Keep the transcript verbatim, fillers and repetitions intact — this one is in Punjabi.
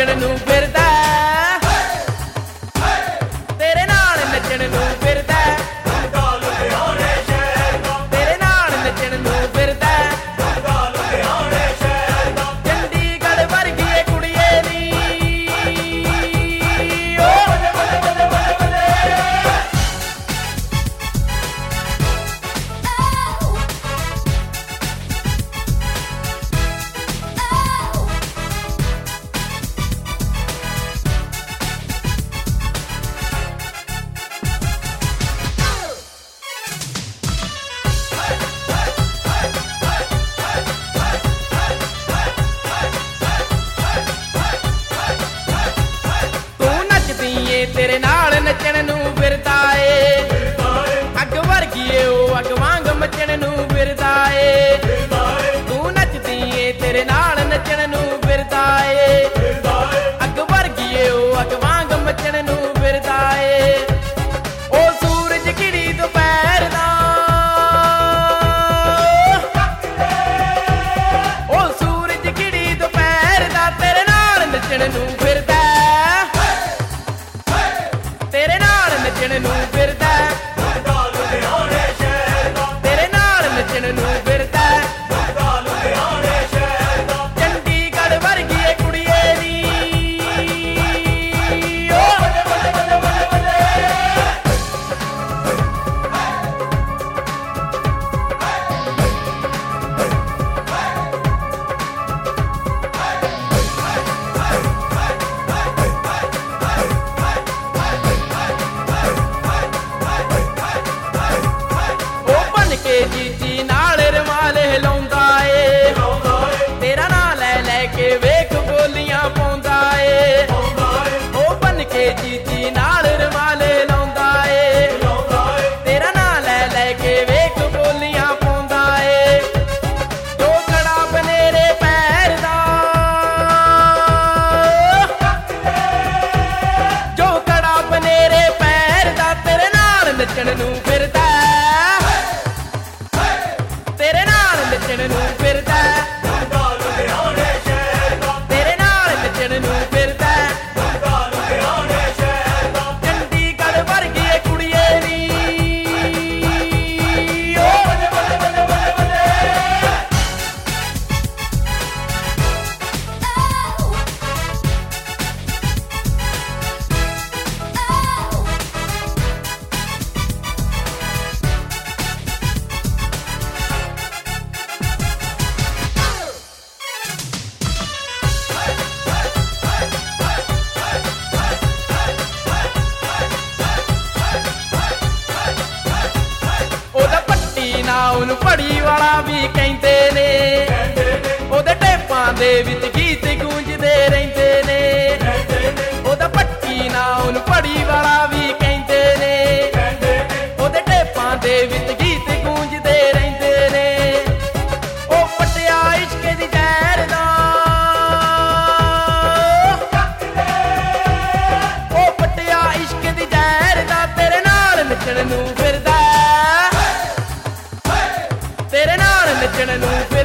ਨੱਚਣ ਨੂੰ ਫਿਰਦਾ, ਤੇਰੇ ਨਾਲ ਨੱਚਣ ਨੂੰ ਫਿਰਦਾ, ਲੁਧਿਆਣੇ ਸ਼ਹਿਰ ਦਾ, ਤੇਰੇ ਨਾਲ ਨੱਚਣ ਨੂੰ ਫਿਰਦਾ, ਲੁਧਿਆਣੇ ਸ਼ਹਿਰ ਦਾ। ਚੰਡੀਗੜ੍ਹ ਵਰਗੀ ਏ ਕੁੜੀਏ ਨੀ ਓ ਬੱਲੇ ਬੱਲੇ ਬੱਲੇ ਬੱਲੇ ਬੱਲੇ। ਤੂੰ ਨੱਚਦੀ ਏ ਤੇਰੇ ਨਾਲ ਨੱਚਣ ਨੂੰ ਫਿਰਦਾ ਏ, ਅੱਗ ਵਰਗੀ ਏ ਉਹ ਅੱਗ ਵਾਂਗ ਮੱਚਣ ਨੂੰ ਫਿਰਦਾ ਏ। ਤੂੰ ਨੱਚਦੀ ਏ ਤੇਰੇ ਨਾਲ ਨੱਚਣ ਨੂੰ ਫਿਰਦਾ ਏ, ਅੱਗ ਵਰਗੀ ਏ ਉਹ ਅੱਗ ਵਾਂਗ ਮੱਚਣ ਨੂੰ ਫਿਰਦਾ ਏ। ਉਹ ਸੂਰਜ ਕਿਹੜੀ ਦੁਪਹਿਰ ਦਾ, ਉਹ ਸੂਰਜ ਕਿਹੜੀ ਦੁਪਹਿਰ ਦਾ ਤੇਰੇ ਨਾਲ ਨੱਚਣ ਨੂੰ ਫਿਰਦਾ, ਤੇਰੇ ਨਾਲ ਨੱਚਣ ਨੂੰ ਫਿਰਦਾ, ਲੁਧਿਆਣੇ ਸ਼ਹਿਰ ਦਾ, ਤੇਰੇ ਨਾਲ ਨੱਚਣ ਨੂੰ ਫਿਰਦਾ, ਲੁਧਿਆਣੇ ਸ਼ਹਿਰ ਦਾ। ਚੰਡੀਗੜ੍ਹ ਵਰਗੀ ਏ ਕੁੜੀਏ ਨੀ ਓ ਬੱਲੇ ਬੱਲੇ ਬੱਲੇ ਬੱਲੇ ਬੱਲੇ। ਉਹ ਬਣ ਕੇ ਜੀਜੀ ਨਾਲ ਰੁਮਾਲ ਹਿਲਾਉਂਦਾ ਏ, ਤੇਰਾ ਨਾਂ ਲੈ ਲੈ ਕੇ ਵੇਖ ਬੋਲੀਆਂ ਪਾਉਂਦਾ ਏ। ਉਹ ਬਣ ਕੇ ਜੀਜੀ ਨਾਲ ਰੁਮਾਲ ਹਿਲਾਉਂਦਾ ਏ, ਤੇਰਾ ਨਾਂ ਲੈ ਲੈ ਕੇ ਵੇਖ ਬੋਲੀਆਂ ਪਾਉਂਦਾ ਏ। ਜੋ ਖੜਾ ਬਨੇਰੇ ਪੈਰ ਦਾ, ਜੋ ਖੜਾ ਬਨੇਰੇ ਪੈਰ ਦਾ ਤੇਰੇ ਨਾਲ ਨੱਚਣ ਨੂੰ ਫਿਰਦਾ, ਤੇਰੇ ਨਾਲ ਨੱਚਣ ਨੂੰ ਫਿਰਦਾ, ਲੁਧਿਆਣੇ ਸ਼ਹਿਰ ਦਾ, ਤੇਰੇ ਨਾਲ ਨੱਚਣ ਨੂੰ ਫਿਰਦਾ, ਲੁਧਿਆਣੇ ਸ਼ਹਿਰ ਦਾ। ਚੰਡੀਗੜ੍ਹ ਵਰਗੀ ਏ ਕੁੜੀਏ ਨੀ ਓ ਬੱਲੇ ਬੱਲੇ ਬੱਲੇ ਬੱਲੇ ਬੱਲੇ। ਉਹਦਾ ਪੱਟੀ ਨਾ ਉਹਨੂੰ ਪੜੀ ਵਾਲਾ ਵੀ ਕਹਿੰਦੇ ਨੇ, ਉਹਦੇ ਟੇਪਾਂ ਦੇ ਵਿੱਚ ਗੀਤ ਗੂੰਜਦੇ ਰਹਿੰਦੇ ਨੇ। ਉਹਦਾ ਪੱਟੀ ਨਾ ਉਹਨੂੰ ਪੜੀ ਵਾਲਾ ਵੀ ਕਹਿੰਦੇ ਨੇ, ਉਹਦੇ ਟੇਪਾਂ ਦੇ ਵਿੱਚ ਗੀਤ ਗੂੰਜਦੇ ਰਹਿੰਦੇ ਨੇ। ਉਹ ਪਟਿਆ ਇਸ਼ਕ ਦੀ ਜ਼ਹਿਰ ਦਾ, ਉਹ ਪਟਿਆ ਇਸ਼ਕ ਦੀ ਜ਼ਹਿਰ ਦਾ ਤੇਰੇ ਨਾਲ ਨੱਚਣ ਨੂੰ ਫਿਰਦਾ, ਤੇਰੇ ਨਾਲ ਨੱਚਣ ਨੂੰ ਫਿਰਦਾ।